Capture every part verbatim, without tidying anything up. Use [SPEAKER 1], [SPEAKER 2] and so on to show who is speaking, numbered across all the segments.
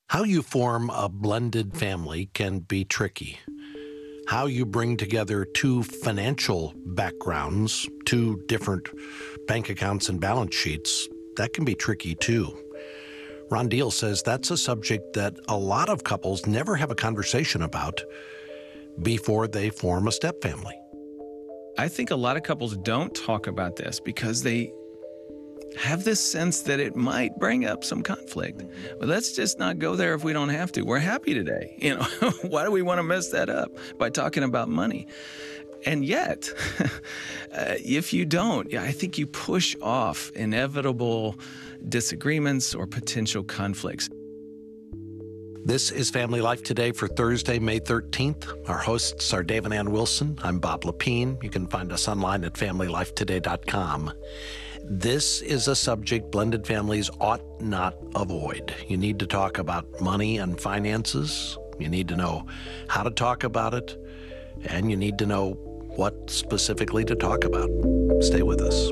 [SPEAKER 1] How you form a blended family can be tricky. How you bring together two financial backgrounds, two different bank accounts and balance sheets, that can be tricky too. Ron Deal says that's a subject that a lot of couples never have a conversation about before they form a step family.
[SPEAKER 2] I think a lot of couples don't talk about this because they have this sense that it might bring up some conflict. But let's just not go there if we don't have to. We're happy today. You know, why do we want to mess that up by talking about money? And yet, uh, if you don't, I think you push off inevitable disagreements or potential conflicts.
[SPEAKER 1] This is Family Life Today for Thursday, May thirteenth. Our hosts are Dave and Ann Wilson. I'm Bob Lepine. You can find us online at family life today dot com. This is a subject blended families ought not avoid. You need to talk about money and finances. You need to know how to talk about it. And you need to know what specifically to talk about. Stay with us.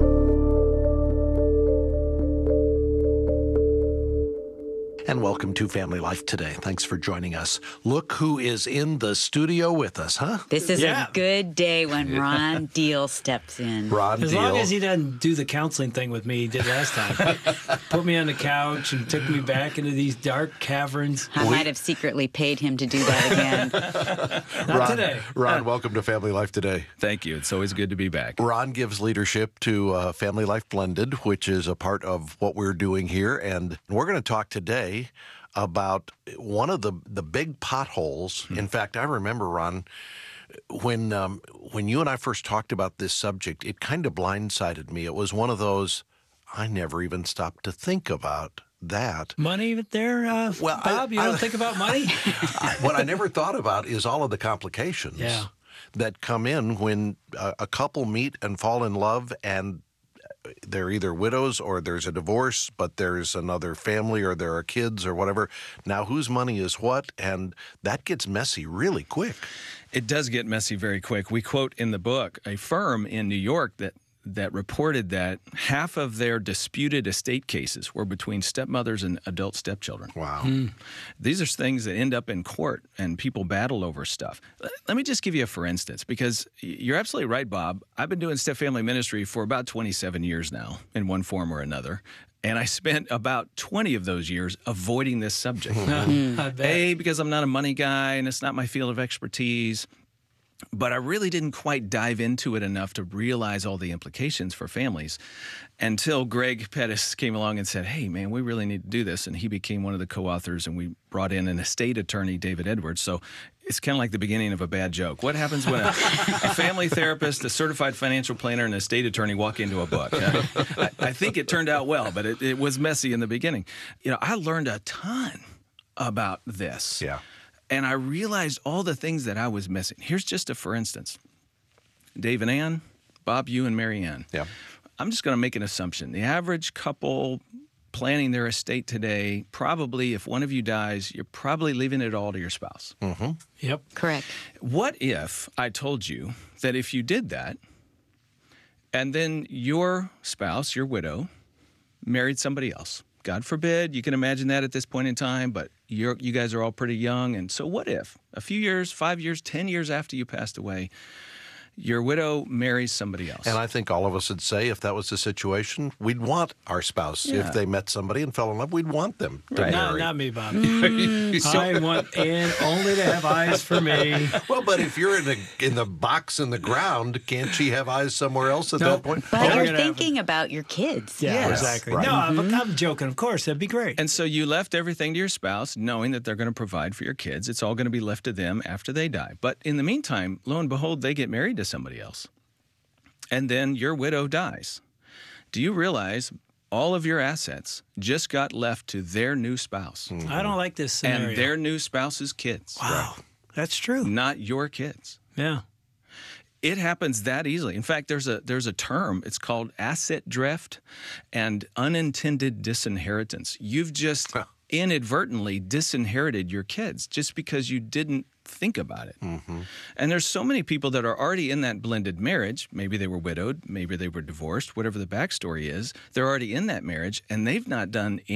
[SPEAKER 1] And welcome to Family Life Today. Thanks for joining us. Look who is in the studio with us, huh?
[SPEAKER 3] This is
[SPEAKER 4] Yeah.
[SPEAKER 3] a good day when Ron Deal steps in.
[SPEAKER 1] Ron
[SPEAKER 4] As
[SPEAKER 1] Deal.
[SPEAKER 4] long as he doesn't do the counseling thing with me he did last time. Put me on the couch and took me back into these dark caverns.
[SPEAKER 3] I might have secretly paid him to do that again.
[SPEAKER 4] Not
[SPEAKER 1] Ron,
[SPEAKER 4] today.
[SPEAKER 1] Ron, welcome to Family Life Today.
[SPEAKER 2] Thank you. It's always good to be back.
[SPEAKER 1] Ron gives leadership to uh, Family Life Blended, which is a part of what we're doing here. And we're going to talk today about one of the, the big potholes. In fact, I remember, Ron, when um, when you and I first talked about this subject, it kind of blindsided me. It was one of those, I never even stopped to think about that.
[SPEAKER 4] Money there, uh,
[SPEAKER 1] Well, I-
[SPEAKER 4] Bob? You
[SPEAKER 1] I-
[SPEAKER 4] don't think about money?
[SPEAKER 1] I- what I never thought about is all of the complications
[SPEAKER 4] Yeah.
[SPEAKER 1] that come in when a, a couple meet and fall in love and they're either widows or there's a divorce, but there's another family or there are kids or whatever. Now, whose money is what? And that gets messy really quick.
[SPEAKER 2] It does get messy very quick. We quote in the book a firm in New York that that reported that half of their disputed estate cases were between stepmothers and adult stepchildren.
[SPEAKER 1] Wow.
[SPEAKER 2] These are things that end up in court and people battle over stuff. Let- Let me just give you a for instance, because y- you're absolutely right, Bob. I've been doing step family ministry for about twenty-seven years now in one form or another. And I spent about twenty of those years avoiding this subject.
[SPEAKER 4] I bet.
[SPEAKER 2] A, because I'm not a money guy and it's not my field of expertise. But I really didn't quite dive into it enough to realize all the implications for families until Greg Pettis came along and said, hey, man, we really need to do this. And he became one of the co-authors, and we brought in an estate attorney, David Edwards. So it's kind of like the beginning of a bad joke. What happens when a, a family therapist, a certified financial planner, and an estate attorney walk into a book? Uh, I, I think it turned out well, but it, it was messy in the beginning. You know, I learned a ton about this.
[SPEAKER 1] Yeah.
[SPEAKER 2] And I realized all the things that I was missing. Here's just a for instance. Dave and Ann, Bob, you and Mary Ann.
[SPEAKER 1] Yeah.
[SPEAKER 2] I'm just going to make an assumption. The average couple planning their estate today, probably if one of you dies, you're probably leaving it all to your spouse.
[SPEAKER 1] Mm-hmm.
[SPEAKER 4] Yep.
[SPEAKER 3] Correct.
[SPEAKER 2] What if I told you that if you did that, and then your spouse, your widow, married somebody else? God forbid, you can imagine that at this point in time, but you're, you guys are all pretty young. And so what if a few years, five years, ten years after you passed away, your widow marries somebody else?
[SPEAKER 1] And I think all of us would say if that was the situation, we'd want our spouse.
[SPEAKER 2] Yeah.
[SPEAKER 1] If they met somebody and fell in love, we'd want them to
[SPEAKER 2] Right.
[SPEAKER 4] Not,
[SPEAKER 1] marry.
[SPEAKER 4] not me, Bob.
[SPEAKER 2] So-
[SPEAKER 4] I want Ann only to have eyes for me.
[SPEAKER 1] Well, but if you're in the in the box in the ground, can't she have eyes somewhere else at
[SPEAKER 4] No.
[SPEAKER 1] that point?
[SPEAKER 3] But
[SPEAKER 4] Oh,
[SPEAKER 3] you're
[SPEAKER 4] we're gonna have
[SPEAKER 3] thinking about your kids.
[SPEAKER 4] Yeah,
[SPEAKER 2] Yes.
[SPEAKER 4] exactly.
[SPEAKER 1] Right.
[SPEAKER 4] No, I'm, I'm joking. Of course, that'd be great.
[SPEAKER 2] And so you left everything to your spouse, knowing that they're going to provide for your kids. It's all going to be left to them after they die. But in the meantime, lo and behold, they get married to somebody else. And then your widow dies. Do you realize all of your assets just got left to their new spouse
[SPEAKER 4] I don't like this scenario.
[SPEAKER 2] and their new spouse's kids,
[SPEAKER 4] wow, that's true.
[SPEAKER 2] not your kids?
[SPEAKER 4] Yeah.
[SPEAKER 2] It happens that easily. In fact, there's a there's a term. It's called asset drift and unintended disinheritance. You've just
[SPEAKER 1] Huh.
[SPEAKER 2] inadvertently disinherited your kids just because you didn't think about it.
[SPEAKER 1] Mm-hmm.
[SPEAKER 2] And there's so many people that are already in that blended marriage. Maybe they were widowed, maybe they were divorced, whatever the backstory is. They're already in that marriage, and they've not done any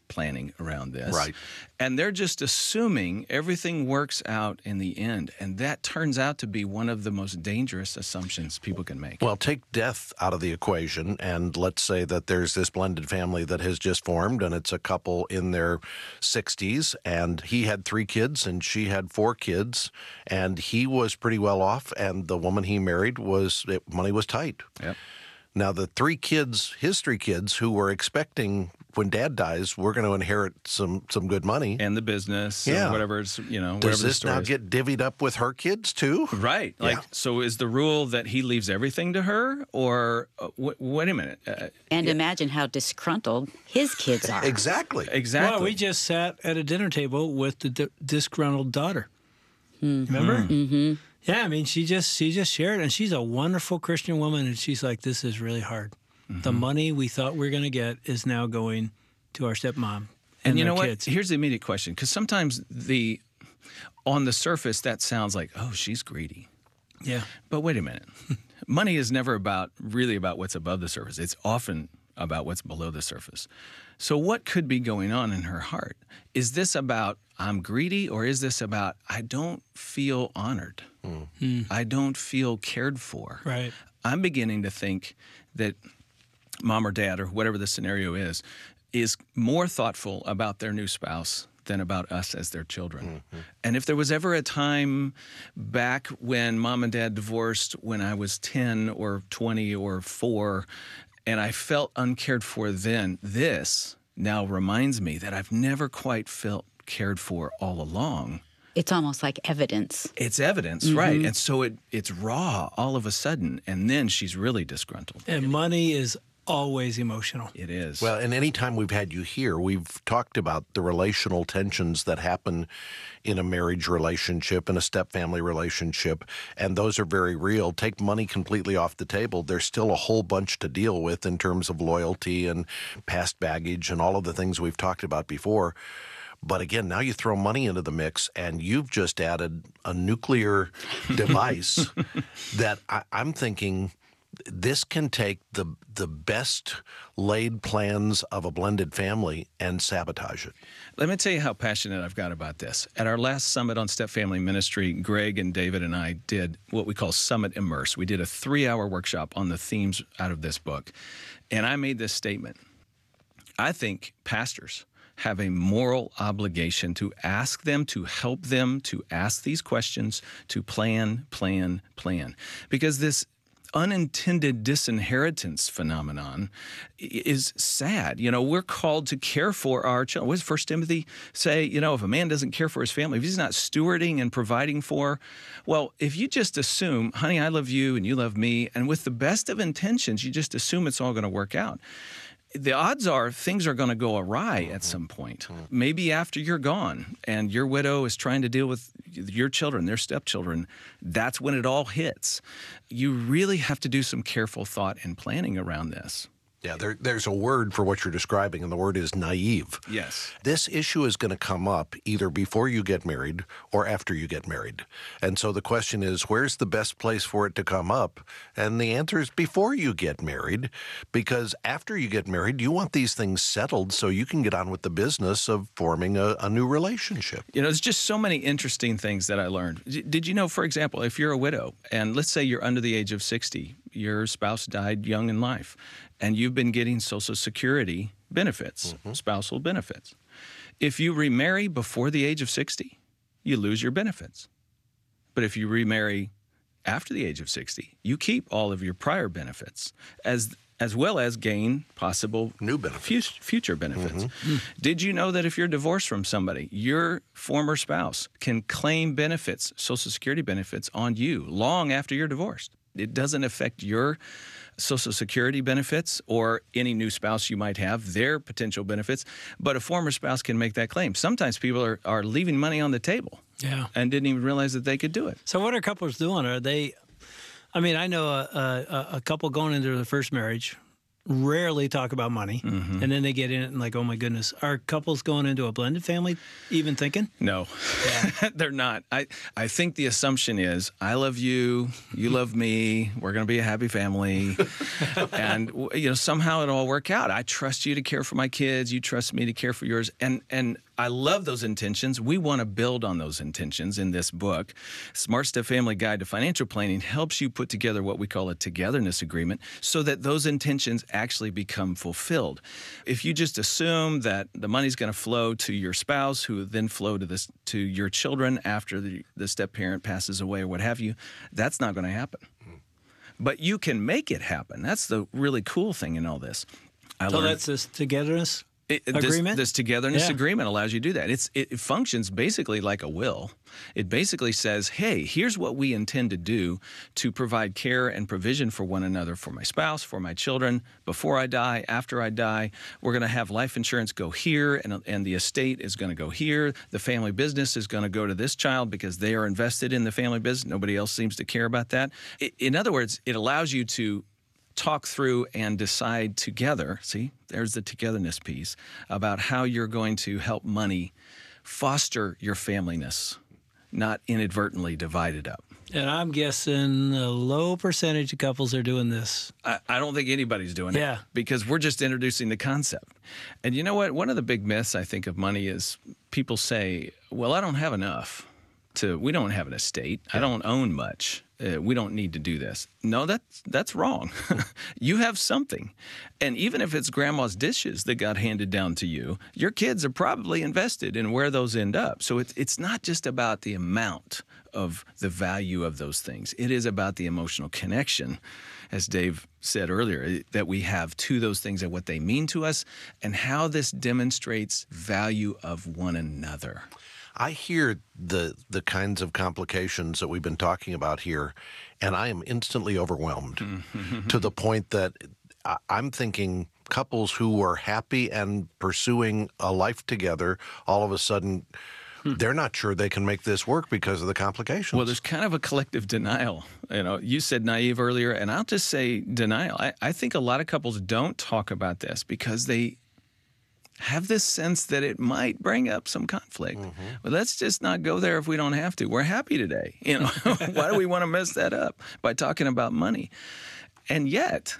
[SPEAKER 2] planning around this.
[SPEAKER 1] Right.
[SPEAKER 2] And they're just assuming everything works out in the end. And that turns out to be one of the most dangerous assumptions people can make.
[SPEAKER 1] Well, take death out of the equation, and let's say that there's this blended family that has just formed, and it's a couple in their sixties, and he had three kids, and she had four kids, and he was pretty well off, and the woman he married was, it, money was tight.
[SPEAKER 2] Yep.
[SPEAKER 1] Now, the three kids, his three kids, who were expecting when Dad dies, we're going to inherit some some good money.
[SPEAKER 2] And the business,
[SPEAKER 1] Yeah.
[SPEAKER 2] or whatever's, you know,
[SPEAKER 1] Does
[SPEAKER 2] whatever the
[SPEAKER 1] this
[SPEAKER 2] story
[SPEAKER 1] now
[SPEAKER 2] is.
[SPEAKER 1] get divvied up with her kids, too?
[SPEAKER 2] Right. Like,
[SPEAKER 1] Yeah.
[SPEAKER 2] so is the rule that he leaves everything to her? Or, uh, w- wait a minute. Uh,
[SPEAKER 3] And imagine how disgruntled his kids are.
[SPEAKER 1] Exactly.
[SPEAKER 2] exactly.
[SPEAKER 4] Well, we just sat at a dinner table with the d- disgruntled daughter. Remember? Mm-hmm. Yeah, I mean, she just she just shared, and she's a wonderful Christian woman, and she's like, "This is really hard.
[SPEAKER 2] Mm-hmm.
[SPEAKER 4] The money we thought we were going to get is now going to our stepmom and,
[SPEAKER 2] And you
[SPEAKER 4] their
[SPEAKER 2] know what?
[SPEAKER 4] kids."
[SPEAKER 2] Here's the immediate question, because sometimes the on the surface that sounds like, oh, she's greedy.
[SPEAKER 4] Yeah,
[SPEAKER 2] But wait a minute. Money is never about really about what's above the surface. It's often about what's below the surface. So what could be going on in her heart? Is this about I'm greedy, or is this about I don't feel honored?
[SPEAKER 1] Mm.
[SPEAKER 2] I don't feel cared for.
[SPEAKER 4] right.
[SPEAKER 2] I'm beginning to think that mom or dad, or whatever the scenario is, is more thoughtful about their new spouse than about us as their children. Mm-hmm. And if there was ever a time back when mom and dad divorced when I was ten or twenty or four, and I felt uncared for then, this now reminds me that I've never quite felt cared for all along.
[SPEAKER 3] It's almost like evidence.
[SPEAKER 2] It's evidence, mm-hmm. right? And so it it's raw all of a sudden, and then she's really disgruntled.
[SPEAKER 4] And money is always emotional.
[SPEAKER 2] It is.
[SPEAKER 1] Well, and any time we've had you here, we've talked about the relational tensions that happen in a marriage relationship, in a step-family relationship, and those are very real. Take money completely off the table. There's still a whole bunch to deal with in terms of loyalty and past baggage and all of the things we've talked about before. But again, now you throw money into the mix, and you've just added a nuclear device that I, I'm thinking this can take the the best laid plans of a blended family and sabotage it.
[SPEAKER 2] Let me tell you how passionate I've got about this. At our last Summit on Step Family Ministry, Greg and David and I did what we call Summit Immerse. We did a three-hour workshop on the themes out of this book. And I made this statement. I think pastors have a moral obligation to ask them, to help them, to ask these questions, to plan, plan, plan. Because this unintended disinheritance phenomenon is sad. You know, we're called to care for our children. What does First Timothy say? You know, if a man doesn't care for his family, if he's not stewarding and providing for, well, if you just assume, honey, I love you and you love me, and with the best of intentions, you just assume it's all going to work out, the odds are things are going to go awry at some point. Maybe after you're gone and your widow is trying to deal with your children, their stepchildren, that's when it all hits. You really have to do some careful thought and planning around this.
[SPEAKER 1] Yeah, there, there's a word for what you're describing, and the word is naive.
[SPEAKER 2] Yes.
[SPEAKER 1] This issue is going to come up either before you get married or after you get married. And so the question is, where's the best place for it to come up? And the answer is before you get married, because after you get married, you want these things settled so you can get on with the business of forming a, a new relationship.
[SPEAKER 2] You know, there's just so many interesting things that I learned. D- Did you know, for example, if you're a widow, and let's say you're under the age of sixty, your spouse died young in life, and you've been getting Social Security benefits, mm-hmm. spousal benefits. If you remarry before the age of sixty, you lose your benefits. But if you remarry after the age of sixty, you keep all of your prior benefits, as as well as gain possible
[SPEAKER 1] new benefits.
[SPEAKER 2] Fu- future benefits.
[SPEAKER 1] Mm-hmm.
[SPEAKER 2] Did you know that if you're divorced from somebody, your former spouse can claim benefits, Social Security benefits, on you long after you're divorced? It doesn't affect your Social Security benefits or any new spouse you might have, their potential benefits, but a former spouse can make that claim. Sometimes people are, are leaving money on the table
[SPEAKER 4] Yeah.
[SPEAKER 2] and didn't even realize that they could do it.
[SPEAKER 4] So what are couples doing? Are they, I mean, I know a, a, a couple going into their first marriage, rarely talk about money,
[SPEAKER 2] Mm-hmm.
[SPEAKER 4] and then they get in it and like, oh my goodness, are couples going into a blended family even thinking?
[SPEAKER 2] No, they're not. I, I think the assumption is I love you, you love me, we're going to be a happy family, and you know somehow it'll all work out. I trust you to care for my kids, you trust me to care for yours, and and I love those intentions. We want to build on those intentions in this book. Smart Step Family Guide to Financial Planning helps you put together what we call a togetherness agreement so that those intentions actually become fulfilled. If you just assume that the money's going to flow to your spouse, who then flow to this to your children after the, the step parent passes away or what have you, that's not going to happen. But you can make it happen. That's the really cool thing in all this. I
[SPEAKER 4] So
[SPEAKER 2] learned-
[SPEAKER 4] that's this togetherness
[SPEAKER 2] It, this,
[SPEAKER 4] agreement?
[SPEAKER 2] this togetherness
[SPEAKER 4] Yeah.
[SPEAKER 2] agreement allows you to do that. It's it, it functions basically like a will. It basically says, hey, here's what we intend to do to provide care and provision for one another, for my spouse, for my children, before I die, after I die. We're going to have life insurance go here, and, and the estate is going to go here. The family business is going to go to this child because they are invested in the family business. Nobody else seems to care about that. I in other words, it allows you to talk through and decide together, see, there's the togetherness piece, about how you're going to help money foster your familyness, not inadvertently divide it up.
[SPEAKER 4] And I'm guessing a low percentage of couples are doing this.
[SPEAKER 2] I, I don't think anybody's doing
[SPEAKER 4] Yeah.
[SPEAKER 2] it because we're just introducing the concept. And you know what? One of the big myths, I think, of money is people say, well, I don't have enough. To, we don't have an estate. I don't own much. Uh, we don't need to do this. No, that's that's wrong. You have something. And even if it's grandma's dishes that got handed down to you, your kids are probably invested in where those end up. So it's it's not just about the amount of the value of those things. It is about the emotional connection, as Dave said earlier, that we have to those things and what they mean to us and how this demonstrates value of one another.
[SPEAKER 1] I hear the the kinds of complications that we've been talking about here, and I am instantly overwhelmed to the point that I- I'm thinking couples who are happy and pursuing a life together, all of a sudden, they're not sure they can make this work because of the complications.
[SPEAKER 2] Well, there's kind of a collective denial. You know, you said naive earlier, and I'll just say denial. I, I think a lot of couples don't talk about this because they have this sense that it might bring up some conflict.
[SPEAKER 1] Mm-hmm.
[SPEAKER 2] Well, let's just not go there if we don't have to. We're happy today. You know, why do we want to mess that up by talking about money? And yet,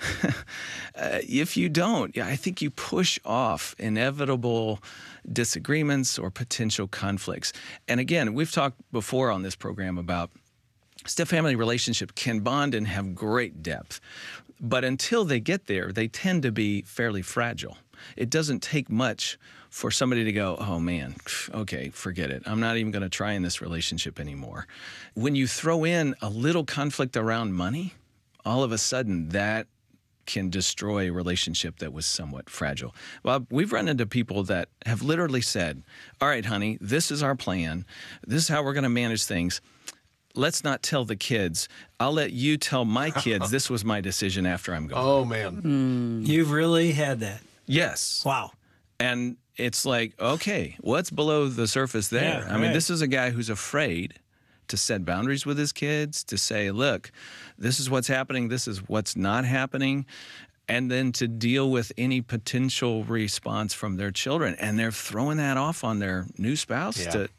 [SPEAKER 2] uh, if you don't, yeah, I think you push off inevitable disagreements or potential conflicts. And again, we've talked before on this program about step-family relationship can bond and have great depth. But until they get there, they tend to be fairly fragile. It doesn't take much for somebody to go, oh man, okay, forget it. I'm not even going to try in this relationship anymore. When you throw in a little conflict around money, all of a sudden that can destroy a relationship that was somewhat fragile. Well, we've run into people that have literally said, all right, honey, this is our plan. This is how we're going to manage things. Let's not tell the kids. I'll let you tell my kids this was my decision after I'm gone.
[SPEAKER 1] oh, man.
[SPEAKER 4] You've really had that.
[SPEAKER 2] Yes.
[SPEAKER 4] Wow.
[SPEAKER 2] And it's like, okay, what's below the surface there?
[SPEAKER 4] Yeah,
[SPEAKER 2] I mean,
[SPEAKER 4] right.
[SPEAKER 2] this is a guy who's afraid to set boundaries with his kids, to say, look, this is what's happening, this is what's not happening, and then to deal with any potential response from their children. And they're throwing that off on their new spouse
[SPEAKER 1] Yeah.
[SPEAKER 2] to,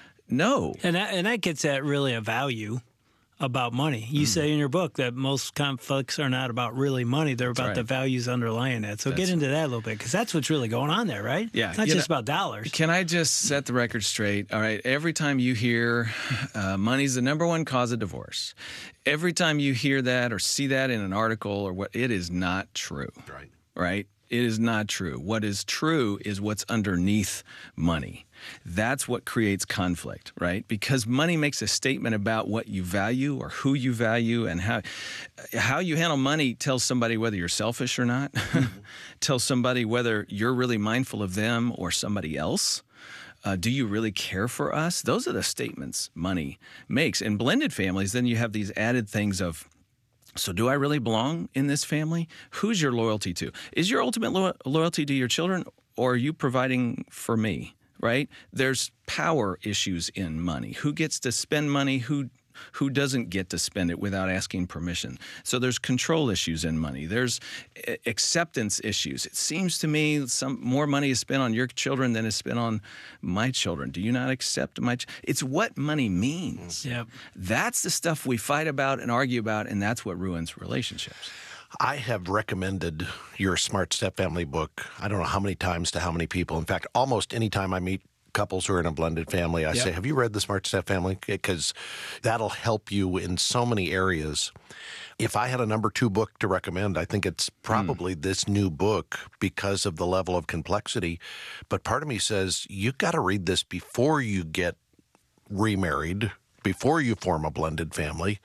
[SPEAKER 2] no.
[SPEAKER 4] And that, and that gets at really a value about money. You say in your book that most conflicts are not about really money, they're about
[SPEAKER 2] right.
[SPEAKER 4] the values underlying it. So
[SPEAKER 2] That's-
[SPEAKER 4] get into that a little bit because that's what's really going on there, right?
[SPEAKER 2] Yeah,
[SPEAKER 4] It's not
[SPEAKER 2] you
[SPEAKER 4] just
[SPEAKER 2] know-
[SPEAKER 4] about dollars.
[SPEAKER 2] Can I just set the record straight? All right, every time you hear uh, money's the number one cause of divorce, every time you hear that or see that in an article or what, it is not true.
[SPEAKER 1] Right.
[SPEAKER 2] Right? It is not true. What is true is what's underneath money. That's what creates conflict, right? Because money makes a statement about what you value or who you value, and how how you handle money tells somebody whether you're selfish or not, mm-hmm. tells somebody whether you're really mindful of them or somebody else. Uh, do you really care for us? Those are the statements money makes. In blended families, then you have these added things of, so do I really belong in this family? Who's your loyalty to? Is your ultimate lo- loyalty to your children, or are you providing for me, right? There's power issues in money. Who gets to spend money? Who Who doesn't get to spend it without asking permission? So there's control issues in money. There's acceptance issues. It seems to me some more money is spent on your children than is spent on my children. Do you not accept my ch-? It's what money means.
[SPEAKER 4] Yep.
[SPEAKER 2] That's the stuff we fight about and argue about, and that's what ruins relationships.
[SPEAKER 1] I have recommended your Smart Step Family book, I don't know how many times to how many people. In fact, almost any time I meet couples who are in a blended family, I
[SPEAKER 4] Yep.
[SPEAKER 1] say, have you read the Smart Step Family? Because that'll help you in so many areas. If I had a number two book to recommend, I think it's probably mm. this new book because of the level of complexity. But part of me says, you've got to read this before you get remarried, before you form a blended family.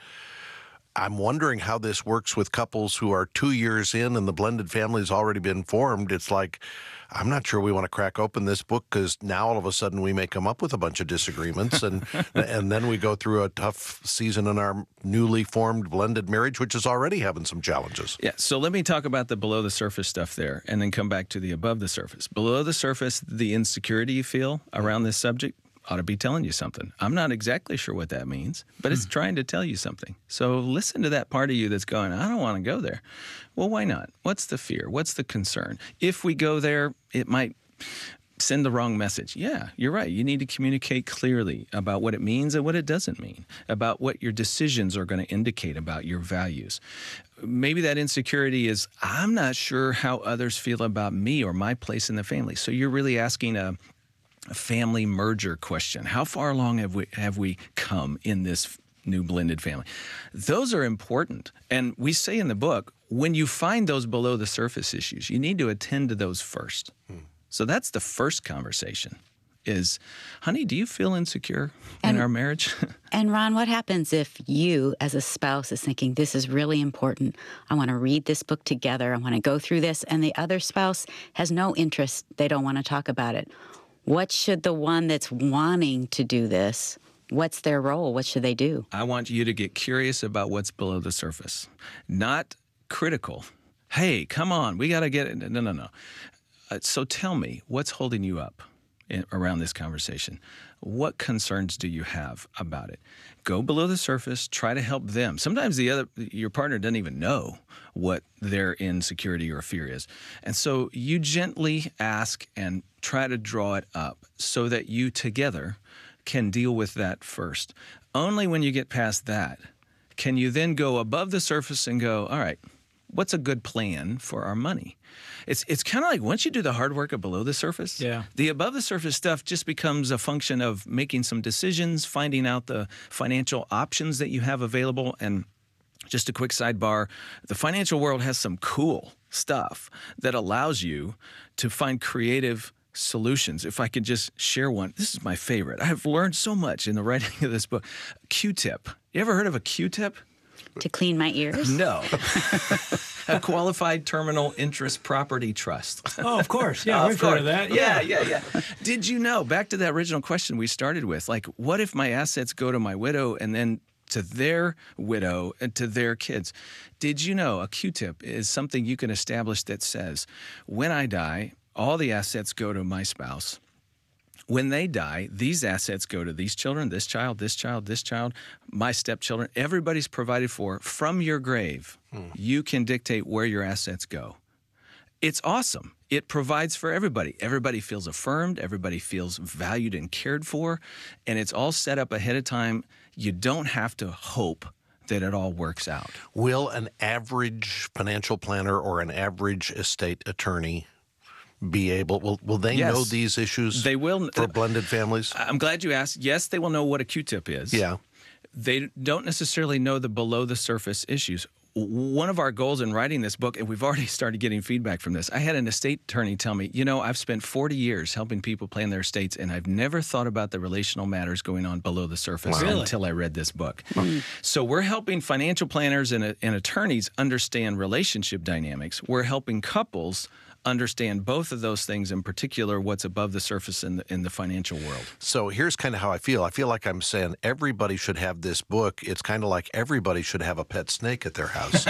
[SPEAKER 1] I'm wondering how this works with couples who are two years in and the blended family has already been formed. It's like, I'm not sure we want to crack open this book because now all of a sudden we may come up with a bunch of disagreements and and then we go through a tough season in our newly formed blended marriage, which is already having some challenges.
[SPEAKER 2] Yeah, so let me talk about the below the surface stuff there and then come back to the above the surface. Below the surface, the insecurity you feel around this subject ought to be telling you something. I'm not exactly sure what that means, but it's trying to tell you something. So listen to that part of you that's going, I don't want to go there. Well, why not? What's the fear? What's the concern? If we go there, it might send the wrong message. Yeah, you're right. You need to communicate clearly about what it means and what it doesn't mean, about what your decisions are going to indicate about your values. Maybe that insecurity is, I'm not sure how others feel about me or my place in the family. So you're really asking a A family merger question. How far along have we have we come in this new blended family? Those are important. And we say in the book, when you find those below the surface issues, you need to attend to those first. Hmm. So that's the first conversation is, honey, do you feel insecure
[SPEAKER 3] and,
[SPEAKER 2] in our marriage?
[SPEAKER 3] And Ron, what happens if you as a spouse is thinking, this is really important. I want to read this book together. I want to go through this. And the other spouse has no interest. They don't want to talk about it. What should the one that's wanting to do this, what's their role? What should they do?
[SPEAKER 2] I want you to get curious about what's below the surface, not critical. Hey, come on, we got to get it. No, no, no. Uh, so tell me, what's holding you up in, around this conversation? What concerns do you have about it? Go below the surface, try to help them. Sometimes the other, your partner doesn't even know what their insecurity or fear is. And so you gently ask and try to draw it up so that you together can deal with that first. Only when you get past that can you then go above the surface and go, all right, what's a good plan for our money? It's it's kind of like once you do the hard work of below the surface,
[SPEAKER 4] yeah.
[SPEAKER 2] the above the surface stuff just becomes a function of making some decisions, finding out the financial options that you have available. And just a quick sidebar, the financial world has some cool stuff that allows you to find creative solutions. If I could just share one, this is my favorite. I have learned so much in the writing of this book. Q-tip. You ever heard of a Q-tip?
[SPEAKER 3] To clean my ears?
[SPEAKER 2] No. A qualified terminal interest property trust.
[SPEAKER 4] Oh, of course. Yeah,
[SPEAKER 2] uh,
[SPEAKER 4] we've heard of that.
[SPEAKER 2] Yeah, yeah, yeah. yeah. Did you know, back to that original question we started with, like, what if my assets go to my widow and then to their widow and to their kids? Did you know a Q-tip is something you can establish that says, when I die, all the assets go to my spouse. When they die, these assets go to these children, this child, this child, this child, my stepchildren. Everybody's provided for. From your grave, hmm. you can dictate where your assets go. It's awesome. It provides for everybody. Everybody feels affirmed. Everybody feels valued and cared for. And it's all set up ahead of time. You don't have to hope that it all works out.
[SPEAKER 1] Will an average financial planner or an average estate attorney be able, will, will they
[SPEAKER 2] yes,
[SPEAKER 1] know these issues
[SPEAKER 2] they will,
[SPEAKER 1] for blended families?
[SPEAKER 2] I'm glad you asked. Yes, they will know what a Q-tip is.
[SPEAKER 1] Yeah.
[SPEAKER 2] They don't necessarily know the below the surface issues. One of our goals in writing this book, and we've already started getting feedback from this, I had an estate attorney tell me, you know, I've spent forty years helping people plan their estates, and I've never thought about the relational matters going on below the surface
[SPEAKER 1] wow. really?
[SPEAKER 2] until I read this book. Mm. So we're helping financial planners and, and attorneys understand relationship dynamics. We're helping couples understand both of those things, in particular what's above the surface in the, in the financial world.
[SPEAKER 1] So here's kind of how I feel. I feel like I'm saying everybody should have this book. It's kind of like everybody should have a pet snake at their house.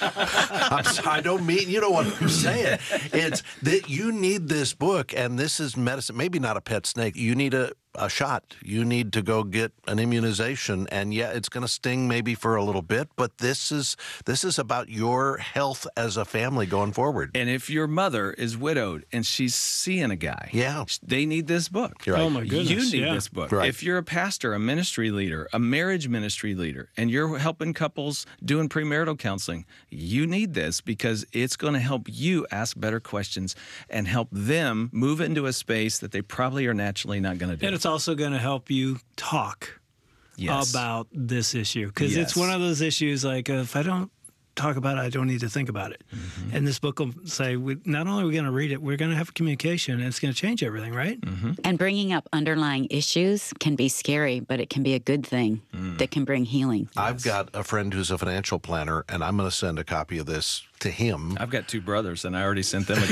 [SPEAKER 1] I'm sorry, I don't mean, you know what I'm saying. It's that you need this book, and this is medicine. Maybe not a pet snake. You need a a shot. You need to go get an immunization. And yeah, it's going to sting maybe for a little bit, but this is this is about your health as a family going forward.
[SPEAKER 2] And if your mother is widowed and she's seeing a guy,
[SPEAKER 1] yeah,
[SPEAKER 2] they need this book.
[SPEAKER 1] You're right.
[SPEAKER 4] Oh my goodness,
[SPEAKER 2] you need
[SPEAKER 4] yeah.
[SPEAKER 2] this book.
[SPEAKER 1] Right.
[SPEAKER 2] If you're a pastor, a ministry leader, a marriage ministry leader, and you're helping couples doing premarital counseling, you need this because it's going to help you ask better questions and help them move into a space that they probably are naturally not going to do.
[SPEAKER 4] And it's also going to help you talk
[SPEAKER 2] Yes.
[SPEAKER 4] about this issue because
[SPEAKER 2] Yes.
[SPEAKER 4] it's one of those issues like uh, if I don't talk about it, I don't need to think about it.
[SPEAKER 2] Mm-hmm.
[SPEAKER 4] And this book will say, we, not only are we going to read it, we're going to have communication and it's going to change everything, right?
[SPEAKER 2] Mm-hmm.
[SPEAKER 3] And bringing up underlying issues can be scary, but it can be a good thing
[SPEAKER 2] Mm.
[SPEAKER 3] that can bring healing.
[SPEAKER 1] I've got a friend who's a financial planner, and I'm going to send a copy of this to him.
[SPEAKER 2] I've got two brothers, and I already sent them a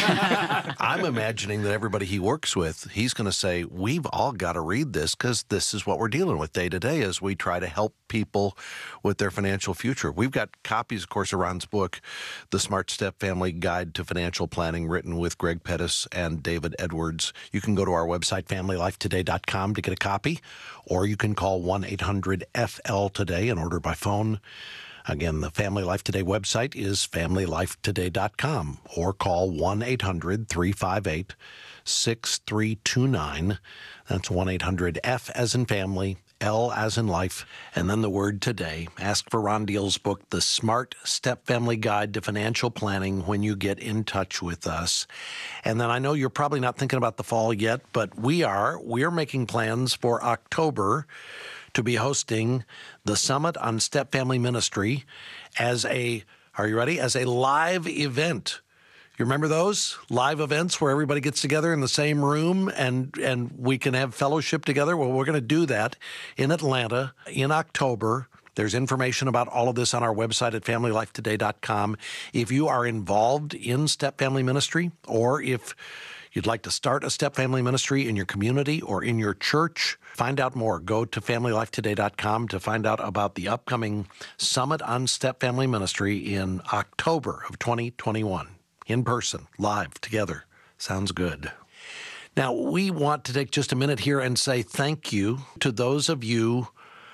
[SPEAKER 2] copy.
[SPEAKER 1] I'm imagining that everybody he works with, he's going to say, we've all got to read this because this is what we're dealing with day to day as we try to help people with their financial future. We've got copies, of course, of Ron's book, The Smart Step Family Guide to Financial Planning, written with Greg Pettis and David Edwards. You can go to our website, family life today dot com, to get a copy, or you can call one eight hundred F L today and order by phone. Again, the Family Life Today website is family life today dot com, or call one eight hundred three five eight six three two nine. That's one eight hundred F as in family, L as in life, and then the word today. Ask for Ron Deal's book, The Smart Step Family Guide to Financial Planning, when you get in touch with us. And then I know you're probably not thinking about the fall yet, but we are. We are making plans for October to be hosting the Summit on Step Family Ministry as a, are you ready? As a live event. You remember those live events where everybody gets together in the same room and, and we can have fellowship together? Well, we're going to do that in Atlanta in October. There's information about all of this on our website at family life today dot com. If you are involved in Step Family Ministry, or if you'd like to start a Step Family Ministry in your community or in your church, find out more. Go to family life today dot com to find out about the upcoming Summit on Step Family Ministry in October of twenty twenty-one. In person, live, together. Sounds good. Now, we want to take just a minute here and say thank you to those of you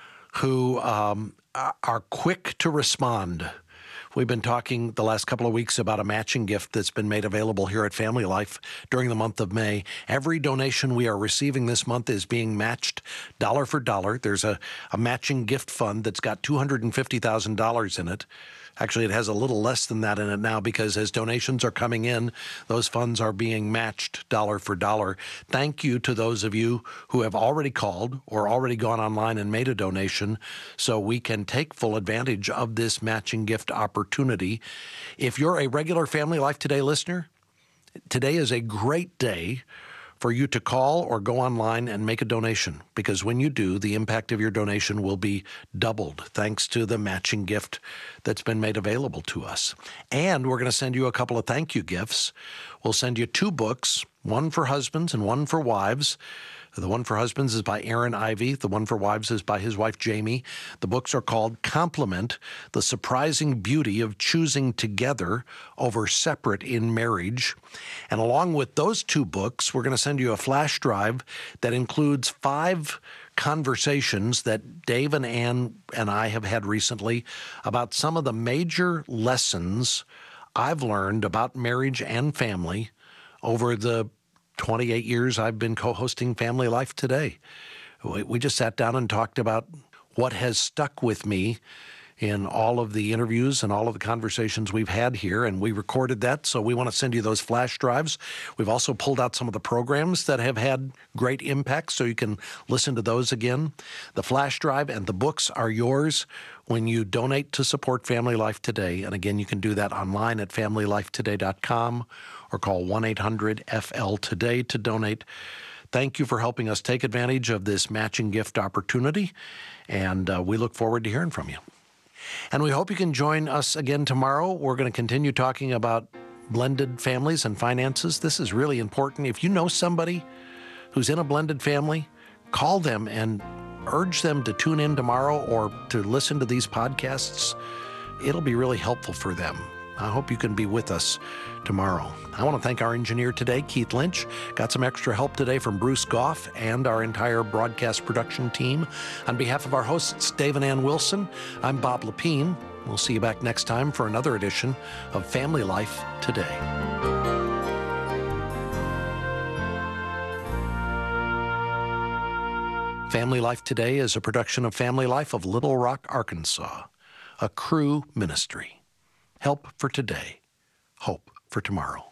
[SPEAKER 1] who um, are quick to respond. We've been talking the last couple of weeks about a matching gift that's been made available here at Family Life during the month of May. Every donation we are receiving this month is being matched dollar for dollar. There's a, a matching gift fund that's got two hundred fifty thousand dollars in it. Actually, it has a little less than that in it now because as donations are coming in, those funds are being matched dollar for dollar. Thank you to those of you who have already called or already gone online and made a donation so we can take full advantage of this matching gift opportunity. If you're a regular Family Life Today listener, today is a great day for you to call or go online and make a donation, because when you do, the impact of your donation will be doubled thanks to the matching gift that's been made available to us. And we're going to send you a couple of thank you gifts. We'll send you two books, one for husbands and one for wives. The one for husbands is by Aaron Ivey. The one for wives is by his wife, Jamie. The books are called Complement: The Surprising Beauty of Choosing Together Over Separate in Marriage. And along with those two books, we're going to send you a flash drive that includes five conversations that Dave and Ann and I have had recently about some of the major lessons I've learned about marriage and family over the twenty-eight years I've been co-hosting Family Life Today. We just sat down and talked about what has stuck with me in all of the interviews and all of the conversations we've had here, and we recorded that, so we want to send you those flash drives. We've also pulled out some of the programs that have had great impact, so you can listen to those again. The flash drive and the books are yours when you donate to support Family Life Today, and again, you can do that online at family life today dot com or call one eight hundred F L today to donate. Thank you for helping us take advantage of this matching gift opportunity, and uh, we look forward to hearing from you. And we hope you can join us again tomorrow. We're going to continue talking about blended families and finances. This is really important. If you know somebody who's in a blended family, call them and urge them to tune in tomorrow or to listen to these podcasts. It'll be really helpful for them. I hope you can be with us tomorrow. I want to thank our engineer today, Keith Lynch. Got some extra help today from Bruce Goff and our entire broadcast production team. On behalf of our hosts, Dave and Ann Wilson, I'm Bob Lepine. We'll see you back next time for another edition of Family Life Today. Family Life Today is a production of Family Life of Little Rock, Arkansas, a Cru ministry. Help for today, hope for tomorrow.